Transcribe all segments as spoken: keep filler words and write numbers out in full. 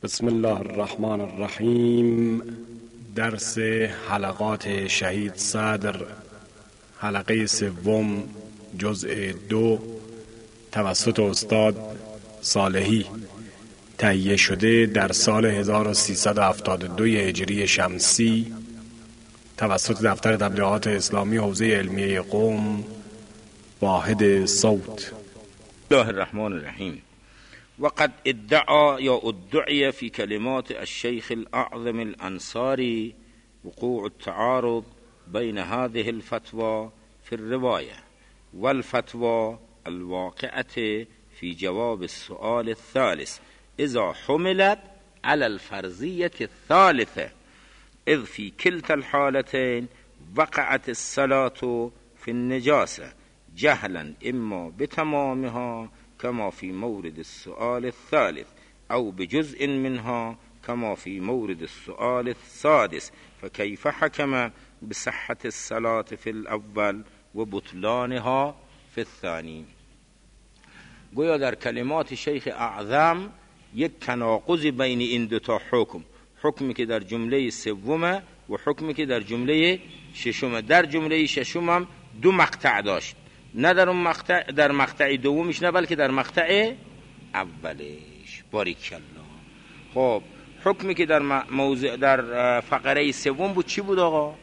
بسم الله الرحمن الرحیم. درس حلقات شهید صدر، حلقه سوم، جزء دو، توسط استاد صالحی، تهیه شده در سال هزار و سیصد و هفتاد و دو هجری شمسی توسط دفتر تبلیغات اسلامی حوزه علمیه قم، واحد صوت. الله الرحمن الرحیم. وقد ادعى یا ادعي في كلمات الشيخ الأعظم الأنصاري وقوع التعارض بين هذه الفتوى في الرواية والفتوى الواقعة في جواب السؤال الثالث إذا حملت على الفرضية الثالثة، إذ في كلتا الحالتين وقعت الصلاة في النجاسة جهلا إما بتمامها كما في مورد السؤال الثالث أو بجزء منها كما في مورد السؤال السادس، فكيف حكم بصحة الصلاة في الأول وبطلانها في الثاني؟ گویا در کلمات شیخ اعظم یک تناقض بین این دو تا حکم، حکمی که در جمله سومه و حکمی که در جمله ششمه. در جمله ششم هم دو مقطع داشت، نه در اون مقطع، در مقطع دومش نه، بلکه در مقطع اولش. باریکالله. خب حکمی که در موضع در فقره سوم بود چی بود آقا؟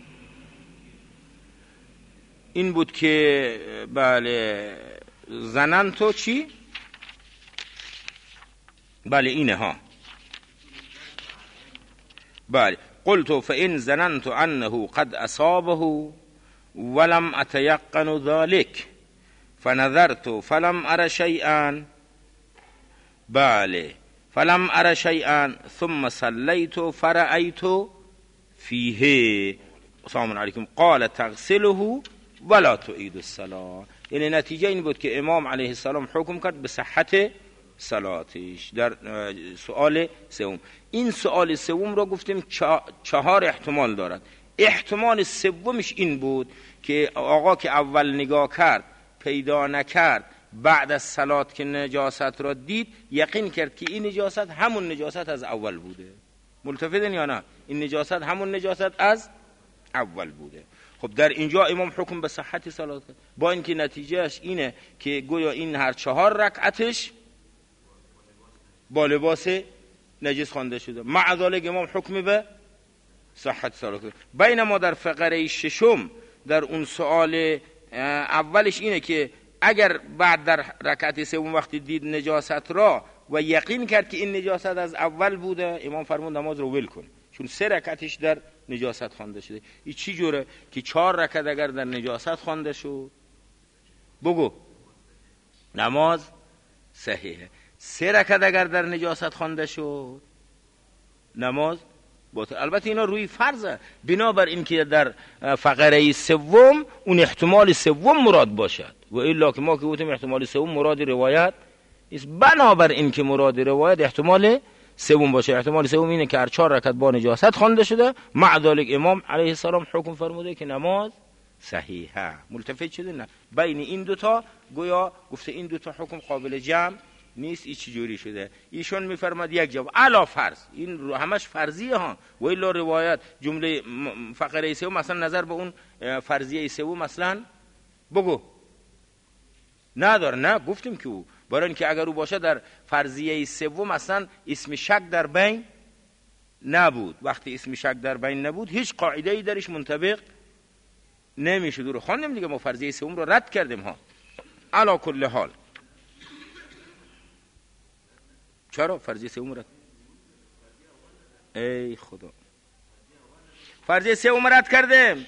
این بود که بله زنن تو چی؟ بله اینه ها. بله قلت فإن ظننت أنه قد أصابه ولم أتيقن ذلك فنظرت فلم أر شيئا، بله فلم أر شيئا ثم صليت فرأيت فيه السلام عليكم قال تغسله ولا تعيد الصلاة. یعنی نتیجه این بود که امام علیه السلام حکم کرد به صحت صلاتش در سوال سوم. این سوال سوم را گفتیم چهار احتمال دارد. احتمال سومش این بود که آقا که اول نگاه کرد پیدا نکرد، بعد از صلات که نجاست را دید یقین کرد که این نجاست همون نجاست از اول بوده. ملتفتن یا نه؟ این نجاست همون نجاست از اول بوده. خب در اینجا امام حکم به صحت صلات کرد، با اینکه نتیجهش اینه که گویا این هر چهار رکعتش با لباس نجس خوانده شده، مع ذلک امام حکم به صحت صلات کرد. بینما در فقره ششم در اون سوال اولش اینه که اگر بعد در رکعت سوم وقتی دید نجاست را و یقین کرد که این نجاست از اول بوده، امام فرمود نماز رو ول کن، چون سه رکعتش در نجاست خوانده شده. این چی جوره که چهار رکعت اگر در نجاست خوانده شد بگو نماز صحیحه، سه رکعت اگر در نجاست خوانده شد نماز باطل. البته اینا روی فرضه، بنابر این که در فقره سوم اون احتمال سوم مراد باشد و الا که ما که گفتیم احتمال سوم مراد روایت است، بنابر این که مراد روایت احتمال سوم باشه. احتمال سوم اینه که هر چهار رکعت با نجاست خوانده شده، مع ذلک امام علیه السلام حکم فرموده که نماز صحیحه. ملتفت شده نه؟ بین این دوتا گویا گفته این دوتا حکم قابل جمع نیست. این چجوری شده؟ ایشون میفرماد یک جواب علا فرض، این رو همش فرضیه ها و الا روایت جمله فقره سوم مثلا نظر به اون فرضیه سوم مثلا بگو نداره. نه گفتیم که او برای اینکه اگر او باشه در فرضیه سوم اصلا اسم شک در بین نبود. وقتی اسم شک در بین نبود هیچ قاعده ای درش منطبق نمیشد. رو خواندیم دیگه، ما فرضیه سوم رو رد کردیم ها. علا کل حال چرا فرضیه سوم رد؟ ای خدا، فرضیه سوم رد کردیم.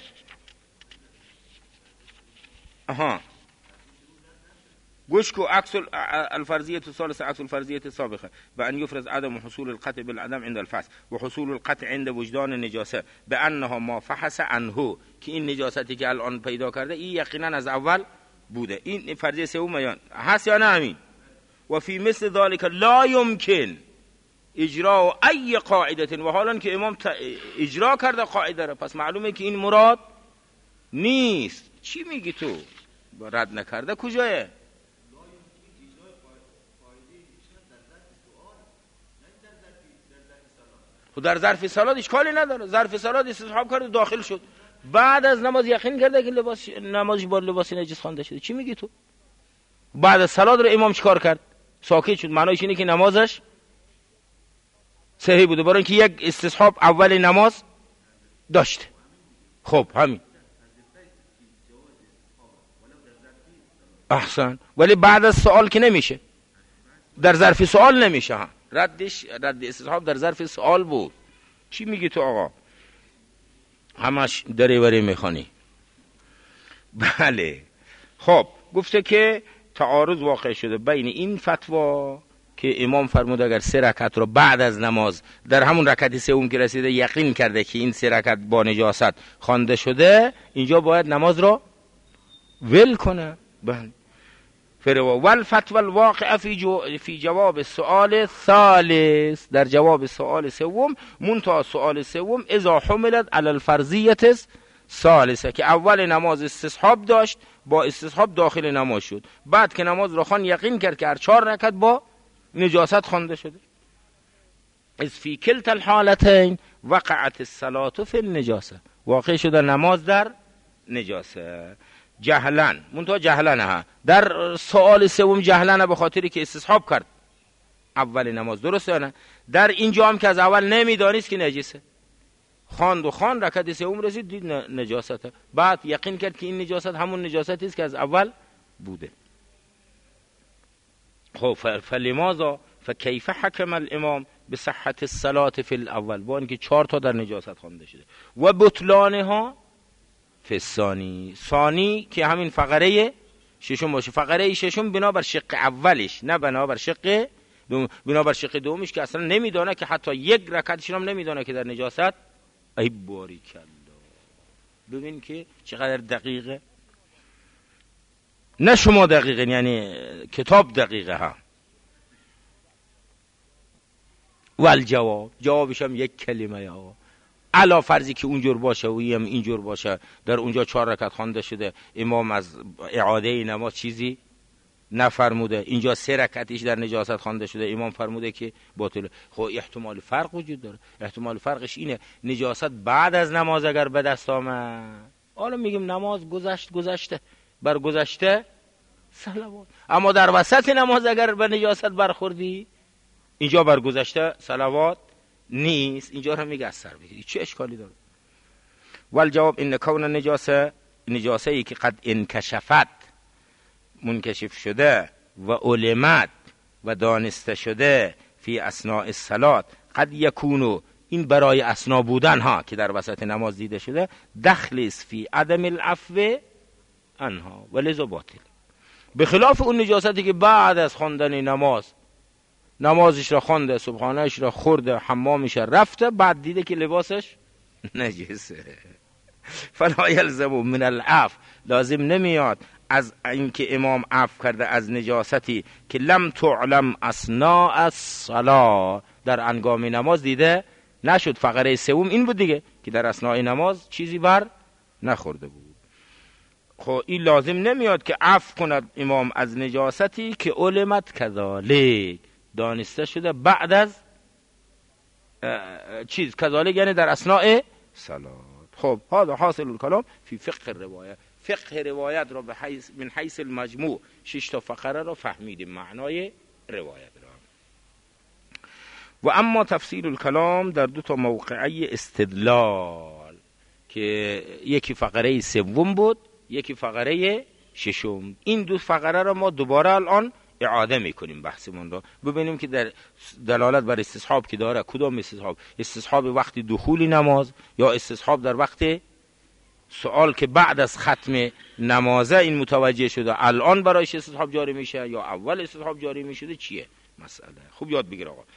آها گوش کو عکس الفرضیه الثالثه عکس الفرضیه السابقه و ان يفرض عدم حصول القطع بالعدم عند الفحص و حصول القطع عند وجدان النجاسه بانها ما فحص عنه، که این نجاستی که الان پیدا کرده این یقینا از اول بوده. این فرضیه سوم هست یا نه؟ همین. و فی مثل ذلك لا يمكن اجراء ای قاعده، و حالا که امام اجرا کرده قاعده را، پس معلومه که این مراد نیست. چی میگی تو؟ رد نکرده کجایه؟ و در ظرف صلات اشکالی نداره، ظرف صلات استصحاب کرد داخل شد، بعد از نماز یقین کرده که لباس نمازش با لباس نجس خوانده شده، چی میگی تو؟ بعد از صلات رو امام چیکار کرد؟ ساکت شد. معنیش اینه که نمازش صحیح بوده، برای اینکه یک استصحاب اول نماز داشته. خب همین احسن، ولی بعد از سوال که نمیشه، در ظرف سوال نمیشه. ها ردش رد استصحاب در ظرف سوال بود. چی میگی تو آقا؟ همش دری وری میخوانی. بله خب گفته که تعارض واقع شده بین این فتوا که امام فرمود اگر سه رکعت رو بعد از نماز در همون رکعت سوم که رسیده یقین کرده که این سه رکعت با نجاست خوانده شده، اینجا باید نماز رو ول کنه. بله فروا والفتوى الواقع فی جو فی جواب سؤال ثالث، در جواب سؤال سوم، منتها سؤال سوم اذا حملت علی الفرضیت ثالثه، که اول نماز استصحاب داشت، با استصحاب داخل نماز شد، بعد که نماز رو خوان یقین کرد که هر چهار رکعت با نجاست خوانده شده. از فی کلتا الحالتین وقعت الصلاة فی النجاسه، واقع شده نماز در نجاسه جهلن، منتها جهلن. ها در سوال سوم جهلن به خاطری که استصحاب کرد اول نماز، درسته نه؟ در اینجا هم که از اول نمیدانست که نجسه، خواند و خواند رکعت سوم رسید دید نجاسته، بعد یقین کرد که این نجاست همون نجاستی است که از اول بوده. خب فلماذا فکیف حکم الامام بصحت الصلاة فی الاول، با اینکه چهار تا در نجاست خوانده شده، و بطلانها فی الثانی، ثانی که همین فقره ششم باشه، فقره ششم بنابر شق اولش نه بنابر شق دوم، بنابر شق دومش که اصلا نمیدانه که حتی یک رکعتش هم نمیدانه که در نجاست. ای باریکالله، ببین که چقدر دقیقه، نه شما دقیقه، یعنی کتاب دقیقه. ها والجواب، جوابش هم یک کلمه آقا، علا فرضی که اونجور باشه و هم اینجور باشه، در اونجا چهار رکعت خوانده شده، امام از اعاده نماز چیزی نفرموده، اینجا سه رکعتش در نجاست خوانده شده، امام فرموده که باطل. خب احتمال فرق وجود داره. احتمال فرقش اینه نجاست بعد از نماز اگر به دست آمد، حالا میگیم نماز گذشت گذشته بر گذشته صلوات، اما در وسط نماز اگر به نجاست برخوردی، اینجا بر گذشته صلوات نیست، اینجا رو میگه از سر بگیری، چه اشکالی داره؟ والجواب ان کون نجاسه، نجاسه ای که قد انکشفت، منکشف شده، و علمت و دانسته شده، فی اثناء الصلات، قد یکونو، این برای اثنا بودن ها که در وسط نماز دیده شده، دخل است فی عدم العفو عنها ولذا باطل، به خلاف اون نجاستی که بعد از خواندن نماز نمازش را خوانده، سبحانهش را خورده، حمامش رفته، بعد دیده که لباسش نجسه. فلا یلزم من العفو، لازم نمیاد از اینکه امام عفو کرده از نجاستی که لم تعلم اثناء الصلاه، در انگام نماز دیده نشد. فقره سوم این بود دیگه که در اثناء نماز چیزی بر نخورده بود. خب این لازم نمیاد که عفو کند امام از نجاستی که علمت کذالک، دانسته شده بعد از چیز کذالک، یعنی در اثناء صلات. خب هذا حاصل الکلام فی فقه روایت، فقه روایت را به حیث من حیث المجموع شش تا فقره را فهمیدیم، معنای روایت را. و اما تفصیل الکلام در دو تا موقعی استدلال که یکی فقره سوم بود، یکی فقره ششم، این دو فقره را ما دوباره الان اعاده میکنیم بحثمون رو، ببینیم که در دلالت بر استصحاب که داره کدام استصحاب، استصحاب وقتی دخول نماز یا استصحاب در وقت سوال که بعد از ختم نمازه این متوجه شده الان برایش استصحاب جاری میشه یا اول استصحاب جاری میشده، چیه مسئله. خوب یاد بگیر آقا.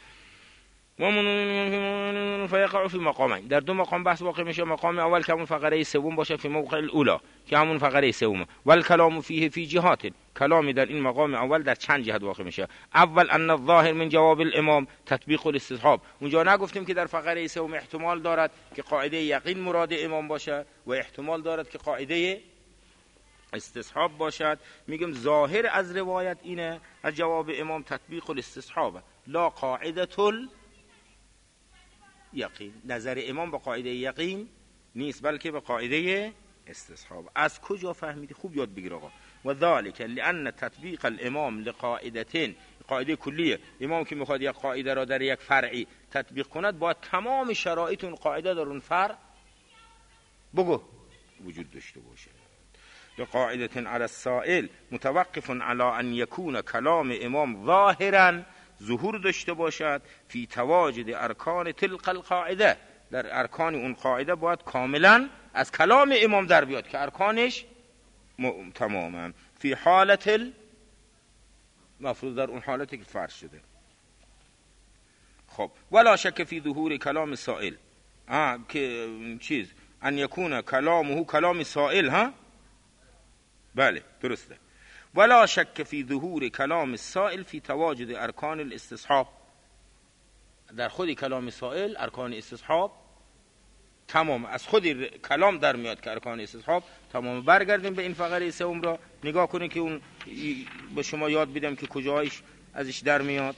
و فیقع فی مقامین، در دو مقام بحث واقع میشه. مقام اول که همون فقره سوم باشه، فی موقع الاولا که همون فقره سوم، و الکلام فیه فی جهات، کلامی در این مقام اول در چند جهت واقع میشه. اول ان الظاهر من جواب الامام تطبیق الاستصحاب، اونجا نگفتیم که در فقره سوم احتمال دارد که قاعده یقین مراد امام باشه و احتمال دارد که قاعده استصحاب باشد. میگم ظاهر از روایت اینه از جواب امام تطبیق الاستصحاب، لا قاعده یقین. نظر امام به قاعده یقین نیست بلکه به قاعده استصحاب. از کجا فهمیدی؟ خوب یاد بگیر آقا. و ذالک لان تطبیق الامام لقاعدتين، قاعده کلیه. امام که میخواد یک قاعده را در یک فرعی تطبیق کند باید تمام شرایط اون قاعده در اون فرع بگو وجود داشته باشه. لقاعده على السائل متوقف على ان يكون کلام امام ظاهرا، ظهور داشته باشد، فی تواجد ارکان تلك القاعده، در ارکان اون قاعده باید کاملا از کلام امام در بیاد که ارکانش م... تماما فی حالت مفروض، در اون حالتی که فرض شده. خب ولا شک فی ظهور کلام سائل، آه که چیز ان یکون کلامه کلام سائل، ها بله درسته. ولا شک فی ظهور کلام السائل فی تواجد ارکان الاستصحاب، در خود کلام سائل ارکان استصحاب تمام، از خود کلام در میاد که ارکان استصحاب تمام. برگردیم به این فقره سوم را نگاه کنید که اون به شما یاد بدم که کجایش ازش در میاد.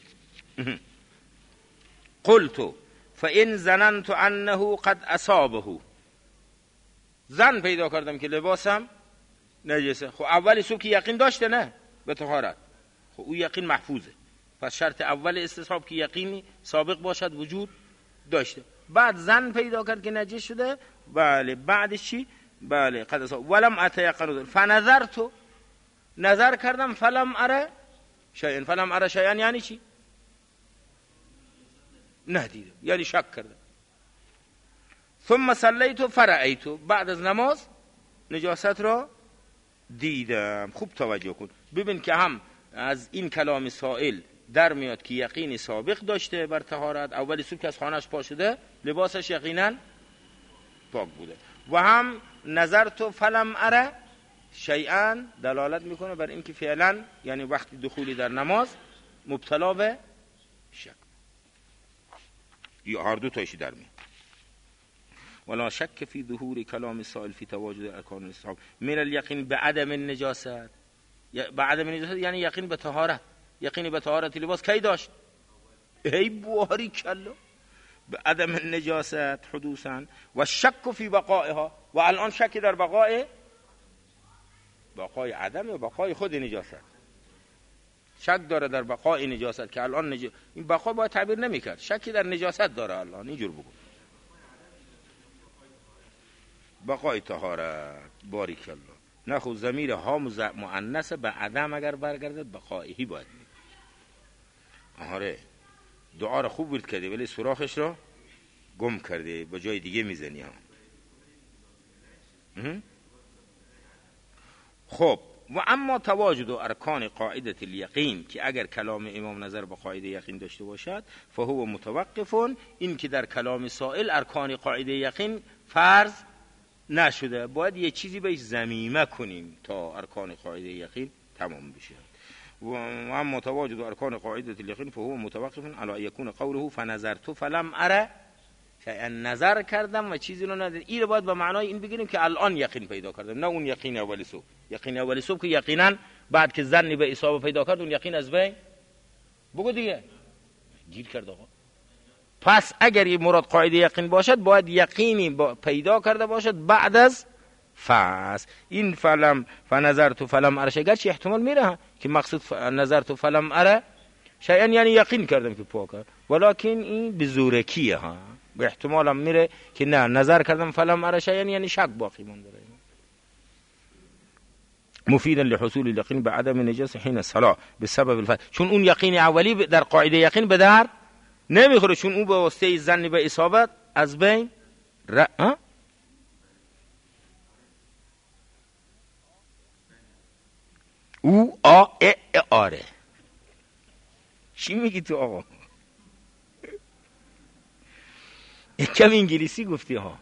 قلت فان ظننت انه قد اصابه، زن پیدا کردم که لباسم نجسه. خب اولی صبح که یقین داشته نه به طهارت، خب او یقین محفوظه. پس شرط اول استصحاب که یقینی سابق باشد وجود داشته. بعد زن پیدا کرد که نجس شده، بله بعدش چی؟ بله قد اصاب ولم اتيقن فنظرت، نظر کردم فلم اره شیئا. فلم اره شیئا یعنی چی؟ ندیدم، یعنی شک کردم. ثم صلیت فرأیت، بعد از نماز نجاست را دیدم. خوب توجه کن، ببین که هم از این کلام سائل در میاد که یقینی سابق داشته بر طهارت، اولی صبح که از خانهش پا شده لباسش یقینا پاک بوده، و هم نظر تو فلم اره شیئا دلالت میکنه بر این که فعلا یعنی وقتی دخولی در نماز مبتلا به شک، یا هر دو تایشی در میاد. ولا شک فی ظهور کلام سائل فی تواجد ارکان الاستصحاب من الیقین بعدم النجاست، بعدم النجاست یعنی یقین به طهارت. یقینی به طهارت لباس کی داشت؟ ای بواری کلا به عدم النجاست حدوثا و شک فی بقائها، و الان شک در بقای بقای عدم و بقای خود نجاست، شک داره در بقای نجاست که الان نج... این بقا باید تعبیر نمیکرد، شکی در نجاست داره الان، اینجور بگو بقای طهارت. باری کلا نه خود ضمیر ها مؤنث به عدم اگر برگردد بقایهی باید می. آره دعا را خوب ورد کرده ولی سوراخش را گم کرده، با جای دیگه میزنی ها. خب و اما تواجد ارکان قاعده الیقین، که اگر کلام امام نظر به قاعده یقین داشته باشد فهو متوقف، این که در کلام سائل ارکان قاعده یقین فرض نشده، باید یه چیزی بهش ضمیمه کنیم تا ارکان قاعده یقین تمام بشه. و اما تواجد ارکان قاعده الیقین فهو متوقف علی یکون قوله فنظرت فلم اره، که نظر کردم و چیزی رو ندیدم. این رو باید به معنای این بگیریم که الان یقین پیدا کردم، نه اون یقین اولی صبح. یقین اولی صبح که یقینا بعد که ظنی به اصابه پیدا کرد اون یقین از بین بگو دیگه گیر کرد آقا. پس اگر این مراد قاعده یقین باشد باید یقینی پیدا کرده باشد بعد از فاس. این فلم فنظرت فلم اره شیئا چه احتمال میره که مقصود نظرت فلم اره شیئا یعنی یقین کردم که پاکه، ولکن این به زورکیه ها، به احتمال هم میره که نه نظر کردم فلم اره شیئا یعنی شک باقی مونده. مفیدا لحصول الیقین بعدم نجاست حین الصلاه بسبب الفتح، چون اون یقین اولی در قاعده یقین به در نمیخوره، چون اون به واسطه ظن به اصابت از بین ر... او آ ا آره. چی میگی تو آقا؟ کم انگلیسی گفتی ها.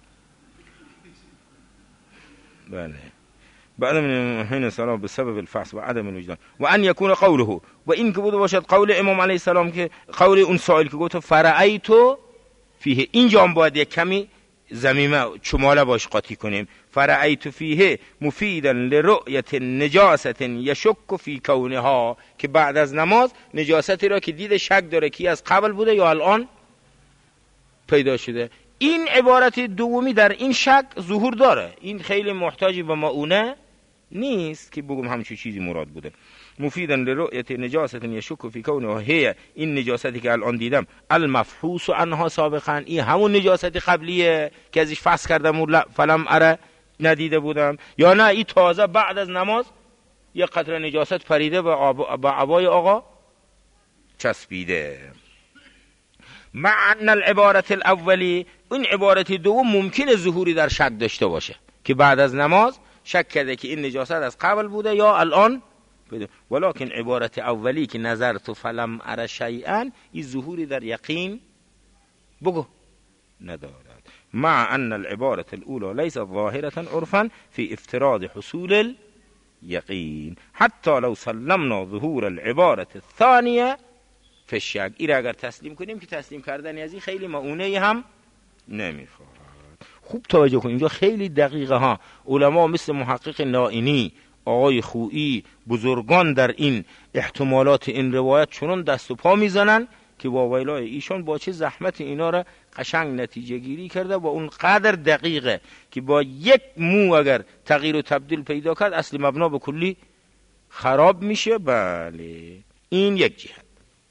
بله بعد من حين الصلاه بسبب الفحص و عدم الوجدان و ان يكون قوله، و این که بوده باشد قول امام علیه السلام که قول اون سائل که گفت فرأیت فیه، اینجا هم باید یک کمی ضمیمه چماله باش قاطی کنیم. فرأیت فیه مفیدا لرؤیت نجاست یشک فی کونها، که بعد از نماز نجاستی را که دید شک داره که از قبل بوده یا الان پیدا شده. این عبارت دومی در این شک ظهور داره، این خیلی محتاجی به معونه نیست که بگم همچین چیزی مراد بوده. مفیدا لرؤیت نجاست یشک فی کونه هی، این نجاستی که الان دیدم المفحوص عنها سابقا، این همون نجاستی قبلیه که ازش فحص کردم فلم اره ندیده بودم، یا نه این تازه بعد از نماز یک قطره نجاست پریده به عبای آقا چسبیده. مع ان العبارت الاولی، این عبارت دوم ممکنه ظهوری در شک داشته باشه که بعد از نماز شک کرده که این نجاست از قبل بوده یا الان بوده، ولکن عبارت اولی که نظرت فلم اره شیئا، این ظهوری در یقین بگو ندارد. مع ان العبارت الاولى ليست ظاهرة عرفا في افتراض حصول اليقين حتى لو سلمنا ظهور العبارة الثانية في الشك. این را اگر تسلیم کنیم که تسلیم کردن از این خیلی معونه هم نمیخواد. خوب توجه کنید اینجا خیلی دقیقه ها. علما مثل محقق نائینی، آقای خویی، بزرگان در این احتمالات این روایت چنون دست و پا میزنن که با ویلای ایشان با چه زحمت اینا را قشنگ نتیجه گیری کرده و اون قدر دقیقه که با یک مو اگر تغییر و تبدیل پیدا کرد اصل مبنا به کلی خراب میشه. بله این یک جهت.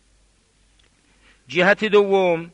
جهت دوم،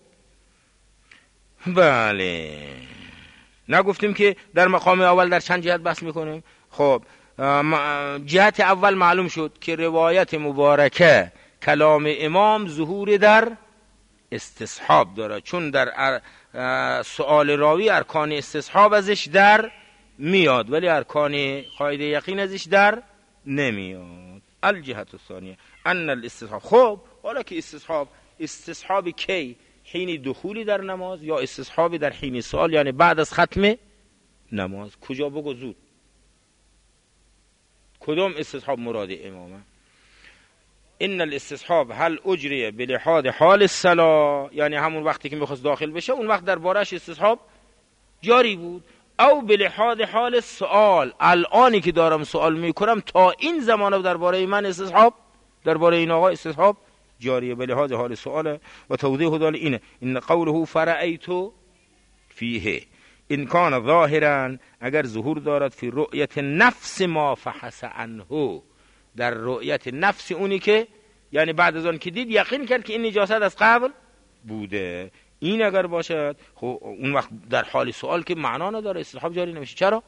بله نگفتیم که در مقام اول در چند جهت بحث میکنیم. خب جهت اول معلوم شد که روایت مبارکه کلام امام ظهور در استصحاب داره، چون در سؤال راوی ارکان استصحاب ازش در میاد ولی ارکان قاعده یقین ازش در نمیاد. الجهت الثانیه ان الاستصحاب. خب حالا که استصحاب، استصحاب کی؟ حین دخولی در نماز یا استصحاب در حین سؤال، یعنی بعد از ختم نماز؟ کجا بگو زود کدام استصحاب مراد امامه؟ ان الاستصحاب هل اجریه بلحاظ حال الصلاه، یعنی همون وقتی که میخواست داخل بشه اون وقت در بارش استصحاب جاری بود، او بلحاظ حال السؤال، الانی که دارم سوال میکنم تا این زمانه درباره من استصحاب، درباره این آقا استصحاب جاریه بلحاظ حال سؤاله. و توضیح دال اینه ان قوله فرأیت فیه ان کان ظاهرا، اگر ظهور دارد فی رؤیت نفس ما فحس عنه، در رؤیت نفس اونی که یعنی بعد از آن که دید یقین کرد که این نجاست از قبل بوده، این اگر باشد خب اون وقت در حال سوال که معنا نداره استصحاب جاری نمیشه. چرا؟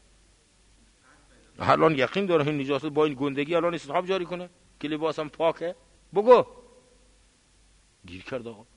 الان یقین داره این نجاست با این گندگی الان استصحاب جاری کنه که لباسم پاکه؟ بگو گیر کرد آقا.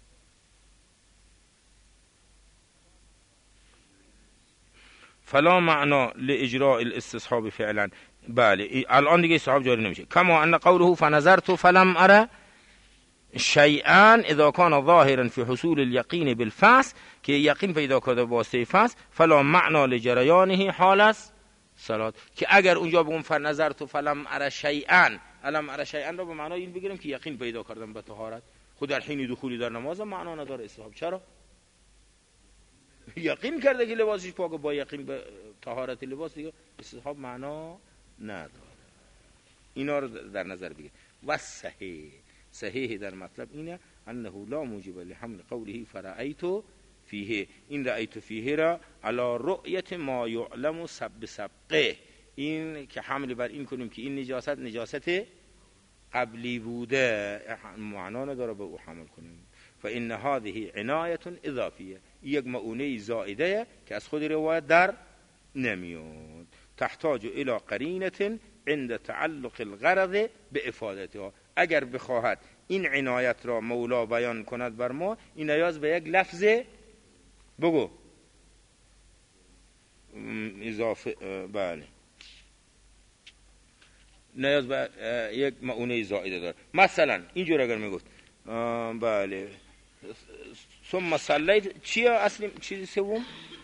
فلا معنا لاجراء الاستصحاب فعلا. بله الان دیگه استصحاب جاری نمیشه. کما ان قوله فنظرت فلم اره شیئا اذا كان ظاهرا في حصول اليقين بالفحص، که یقین پیدا کرده با واسطه فحص، فلا معنا لجریانه حال است صلات، که اگر اونجا بگم فنظرت فلم اره شیئا، علم اره شیئا رو به معنای این بگیریم که یقین پیدا کردم به طهارت، خود در حین دخولی در نماز معنا نداره استصحاب. چرا؟ یقین کرده که لباسش پاکه، با یقین به طهارت لباس دیگه استصحاب معنا نداره. اینا رو در نظر بگیر. و صحیح صحیح در مطلب اینه انه لا موجب لحمل قوله فرأیت فیه، این رأیت فیه را علی رؤیت ما یعلم سب سبقه، این که حمل بر این کنیم که این نجاست نجاست قبلی بوده معنا نداره به او حمل کنیم. فإن هذه عنایت اضافیه، یک معونه زائده که از خود روایت در نمیاد. تحتاج الى قرینه عند تعلق الغرض به افادتها، اگر بخواهد این عنایت را مولا بیان کند بر ما، این نیاز به یک لفظ بگو اضافه، بله نیاز به یک معونه زائده داره. مثلا اینجور اگر میگفت بله ثم صلیت، چیه اصلی چیزی سوم؟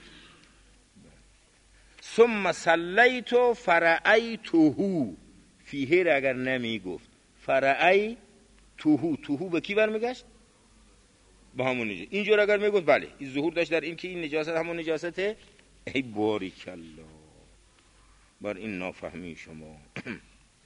ثم صلیت فرأیته فیه را اگر نمی گفت فرأیته، توهو به کی برمیگشت؟ به همون نجاست. اینجور اگر میگفت بله این ظهور داشت در این که این نجاست همون نجاسته، ای باریک الله بر این نافهمی شما.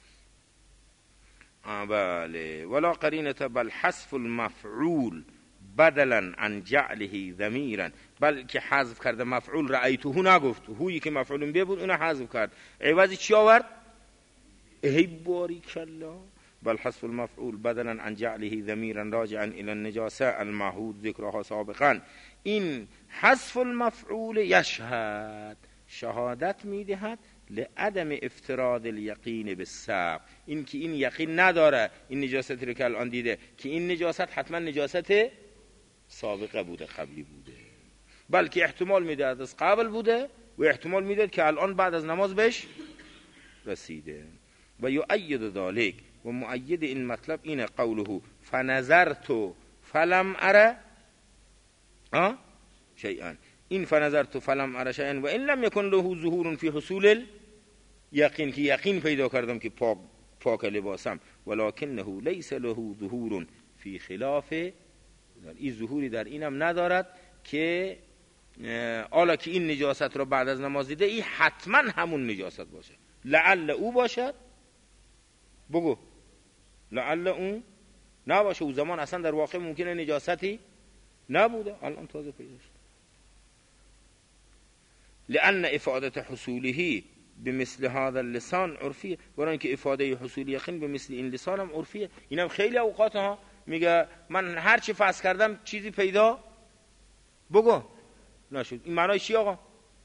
بله ولا قرینه بل حذف المفعول بدلا عن جعله ضمیرا، بلکه حذف کرده مفعول رأیته نگفت، هویی که مفعول به بود اون حذف کرد، عوضی چی آورد؟ ای باری کلا، بل حذف المفعول بدلا عن جعله ضمیرا راجعا الى النجاسه المعهود ذکرها سابقا. این حذف المفعول یشهد، شهادت میدهد لعدم افتراد الیقین بالسبق، این که این یقین نداره این نجاست رو که الان دیده که این نجاست حتما نجاست سابقه بوده، قبلی بوده، بلکه احتمال میده از قبل بوده و احتمال میده که الان بعد از نماز بهش رسیده. و یؤید ذلک، و مؤید این مطلب اینه قوله فنظرت فلم اره اه شیئا، این فنظرت فلم اره شیئا و این لم یکن له ظهور فی حصول یقین، که یقین پیدا کردم که پاک پاک لباسم، ولکنه لیس له ظهور فی خلاف، این ظهوری در اینم ندارد که حالا که این نجاست رو بعد از نماز دیده این حتما همون نجاست باشه، لعل او باشد، بگو لعل اون نباشه، او زمان اصلا در واقع ممکنه نجاستی نبوده، الان تازه پیدا شد. لأن افاده حصوله بمثل هذا اللسان عرفیه، برای اینکه افاده حصول یقین به مثل این لسان هم عرفیه. اینم خیلی اوقات ها میگه من هر چی فرض کردم چیزی پیدا بگو نشد، این معنای چی آقا؟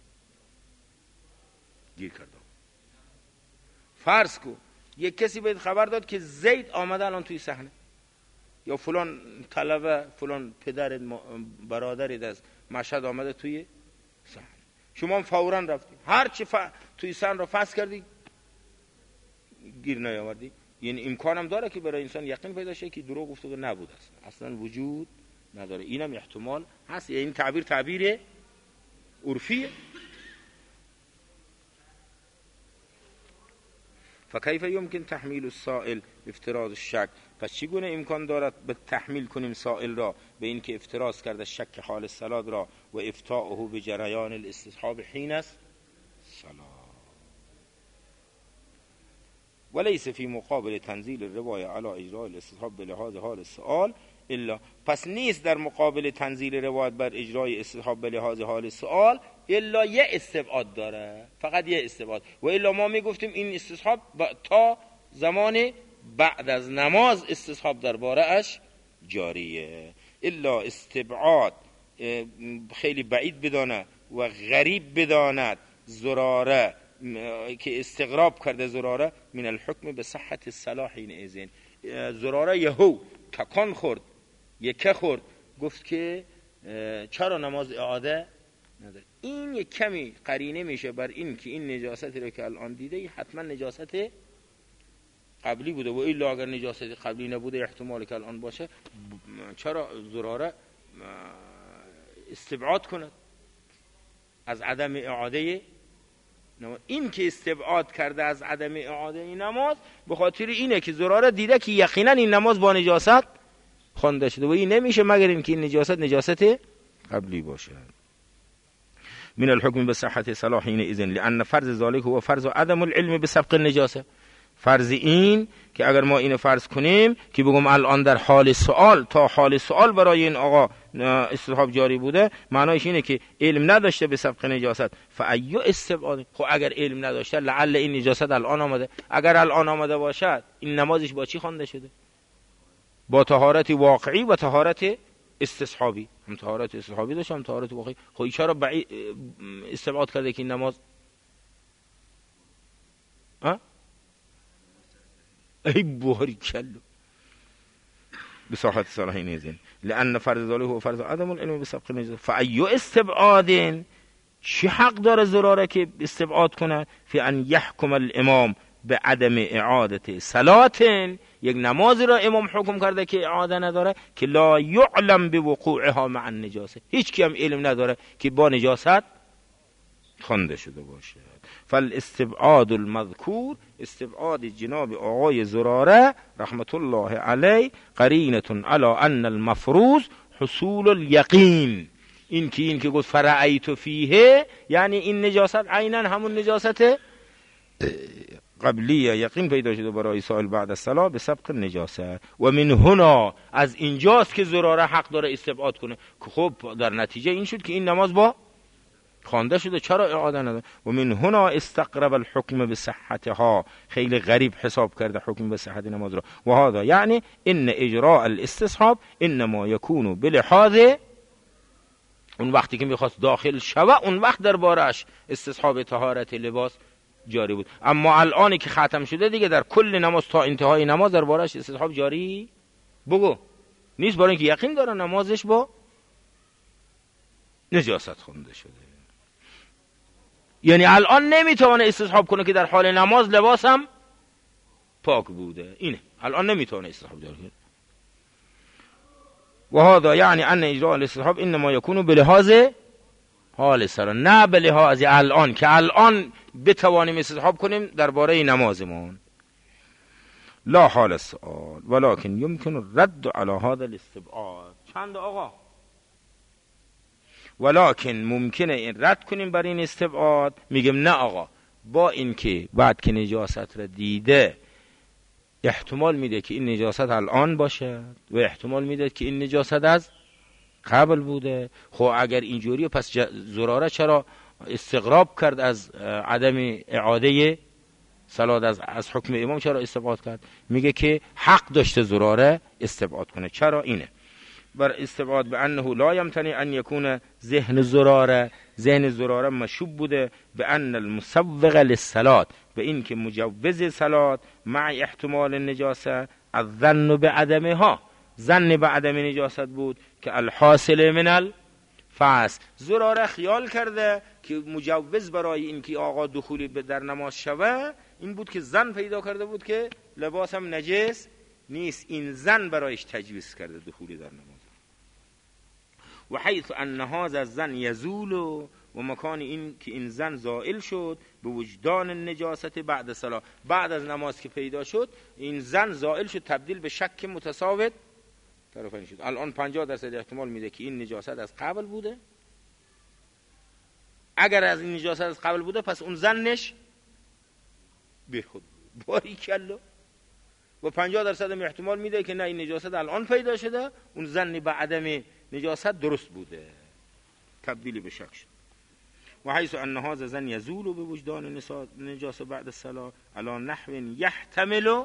گیر کردم. فرض کو یک کسی بهت خبر داد که زید آمده الان توی صحنه، یا فلان طلبه فلان پدر برادری از مشهد آمده توی صحنه، شما فوراً رفتی هر چی ف... توی صحنه رو فحص کردی گیر نیاوردی، یعنی امکانم داره که برای انسان یقین پیدا شه که دروغ گفته که نبود، اصلا اصلا وجود نداره، اینم احتمال هست، یعنی این تعبیر تعبیر عرفیه. فکیف یمکن تحمیل السائل افتراض الشک، پس چگونه امکان دارد به تحمیل کنیم سائل را به این که افتراض کرده شک حال الصلاة را و افتاؤه به جریان الاستصحاب حین است صلاة، وليس فی مقابل تنزیل الروایه علی اجراء الاستصحاب به لحاظ حال السؤال الا، پس نیست در مقابل تنزیل روایت بر اجرای استصحاب به لحاظ حال سؤال الا یه استبعاد داره، فقط یه استبعاد، و الا ما میگفتیم این استصحاب تا زمان بعد از نماز استصحاب درباره اش جاریه، الا استبعاد خیلی بعید بدانه و غریب بداند زراره که استغراب کرده زراره من الحکم به صحت الصلاح، این ازین زراره یهو تکان خورد یکه خورد گفت که چرا نماز اعاده نداره، این یک کمی قرینه میشه بر این که این نجاستی رو که الان دیده حتما نجاست قبلی بوده، و الا اگر نجاست قبلی نبوده احتمال که الان باشه، چرا زراره استبعاد کند از عدم اعاده نماز. این که استبعاد کرده از عدم اعاده نماز به خاطر اینه که زراره دیده که یقینا این نماز با نجاست خوانده شده و این نمیشه مگر اینکه این نجاست نجاست قبلی باشه. من الحكم بصحة صلاح حينئذ لأن فرض ذلك هو فرض عدم العلم بسبق النجاسه، فرض این که اگر ما اینو فرض کنیم که بگم الان در حال سوال تا حال سوال برای این آقا استصحاب جاری بوده، معنایش اینه که علم نداشته به سبق نجاست، فایو استبعاد، خب اگر علم نداشته لعل این نجاست الان آمده، اگر الان آمده باشد این نمازش با چی خوانده شده؟ با طهارت واقعی و طهارت استصحابی، هم طهارت استصحابی داشت هم طهارت واقعی، خب چرا بعید استبعاد کرده که این نماز ها ای باری کلو بصحت صلاح نیزین لأن فرض ذلك هو فرض عدم العلم بسبق نجاست، فایو استبعاد، چی حق داره زراره که استبعاد کنه فی ان یحکم الامام به عدم اعاده صلات، یک نمازی را امام حکم کرده که اعاده نداره که لا یعلم بوقوعها مع النجاسه، هیچ کی هم علم نداره که با نجاست خوانده شده باشه. فالاستبعاد المذکور، استبعاد جناب آقای زراره رحمت الله علیه قرینه علی ان المفروض حصول الیقین، این که این که گفت فرأیت فیه یعنی این نجاست عیناً همون نجاست قبلیه یقین پیدا شده برای سائل بعد از صلاة به سبق نجاسه. و من هنا، از اینجاست که زراره حق داره استبعاد کنه که خب در نتیجه این شد که این نماز با خوانده شده، چرا اعاده نداره؟ و من هنا استقرب الحکم به صحتها، خیلی غریب حساب کرده حکم به صحت نماز را. و هذا یعنی ان اجراء الاستصحاب انما یکون بلحاظ، اون وقتی که میخواست داخل شوه اون وقت دربارش استصحاب طهارت لباس جاری بود، اما الانی که ختم شده دیگه در کل نماز تا انتهای نماز دربارش استصحاب جاری بگو نیست، برای اینکه یقین داره نمازش با نجاست خونده شده. یعنی الان نمیتونه استصحاب کنه که در حال نماز لباسم پاک بوده، اینه الان نمیتونه استصحاب جاری کنه. و هذا یعنی ان اجراء الاستصحاب انما یکون بلحاظ حال صلاة، نه بلحاظ الان که الان بتوانیم استصحاب کنیم درباره نمازمون. لا حال السؤال ولكن يمكن الرد على هذا الاستبعاد. چند آقا؟ ولكن ممکنه این رد کنیم بر این استبعاد. میگم نه آقا، با اینکه بعد که نجاست را دیده احتمال میده که این نجاست الان باشه و احتمال میده که این نجاست از قبل بوده. خب اگر اینجوریه پس زراره چرا استغراب کرد از عدم اعاده صلات، از از حکم امام چرا استبعاد کرد؟ میگه که حق داشته زراره استبعاد کنه. چرا؟ اینه بر استبعاد به انه لا یمتنع ان یکون ذهن زراره، ذهن زراره مشوب بوده به ان المسوغ للصلات، به این که مجوز صلات مع احتمال النجاسه الظن بعدمها، ظن به عدم نجاست بود که الحاصل من الفعل. زراره خیال کرده که مجوز برای این که آقا دخولی در نماز شوه این بود که ظن پیدا کرده بود که لباسم نجس نیست، این ظن برایش تجویز کرده دخولی در نماز. و حیث ان هذا الظن یزول، و مکان این که این ظن زائل شد به وجدان النجاست بعد صلاة، بعد از نماز که پیدا شد این ظن زائل شد تبدیل به شک متساوت طرفین شد. الان پنجاه درصد احتمال میده که این نجاست از قبل بوده. اگر از این نجاست از قبل بوده پس اون ظنش به خود باری کلا. و پنجاه درصد احتمال میده که نه این نجاست الان پیدا شده، اون ظن به عدم نجاست درست بوده تبدیل به شک شد. و حیث ان هذا ظن یزول به وجدان نجاست بعد الصلاة علی نحو یحتمل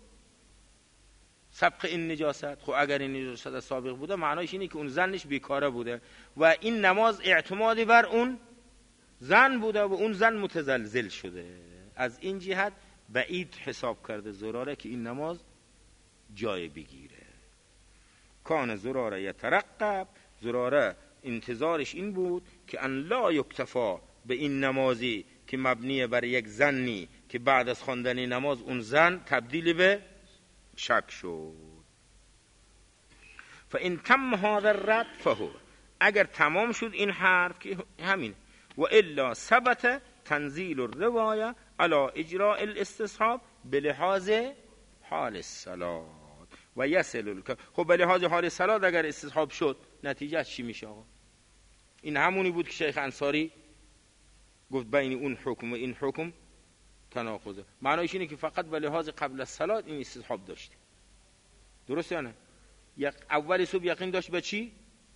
سبق این نجاست. خب اگر این نجاست از سابق بوده معنایش اینه که اون ظنش بیکاره بوده و این نماز اعتمادی بر اون ظن بوده و اون ظن متزلزل شده. از این جهت بعید حساب کرده زراره که این نماز جای بگیره. کان زراره یترقب، زراره انتظارش این بود که ان لا یکتفا به این نمازی که مبنی بر یک ظنی که بعد از خواندن نماز اون ظن تبدیل به شک شد. فان تم هذا الرد فهو، اگر تمام شد این حرف که همین، و الا ثبت تنزیل الروایه على اجراء الاستصحاب بلحاظ حال الصلاة و یصل الک. خب بلحاظ حال الصلاة اگر استصحاب شد نتیجه چی میشه آقا؟ این همونی بود که شیخ انصاری گفت بین اون حکم و این حکم تناقضه. معنیش اینه که فقط به لحاظ قبل الصلاة این استصحاب داشت. درسته یا نه؟ یک اول صبح یقین داشت به چی؟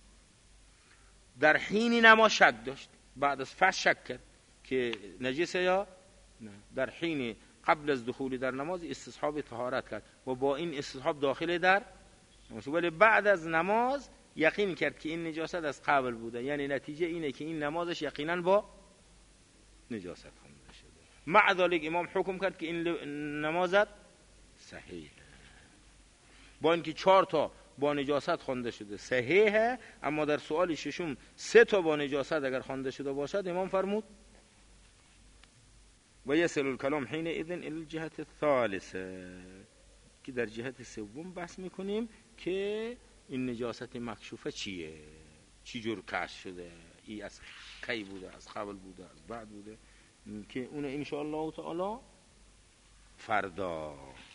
در حین نماز شک داشت، بعد از فش شک کرد که نجسه یا نه. در حین قبل از دخول در نماز استصحاب طهارت کرد و با این استصحاب داخل در نماز، ولی بعد از نماز یقین کرد که این نجاست از قبل بوده. یعنی نتیجه اینه که این نمازش یقینا با نجاست خونده شده. مع ذلك امام حکم کرد که این نمازت صحیحه، با اینکه چهار تا با نجاست خوانده شده صحیحه، اما در سوال ششم سه تا با نجاست اگر خوانده شده باشد امام فرمود و یصل الکلام حین اذن الى الجهت الثالثه، که در جهت سوم بحث میکنیم که این نجاست مکشوفه چیه، چی جور کشف شده، ای از کی بوده، از قبل بوده، از بعد بوده، که اون ان شاء الله تعالی فردا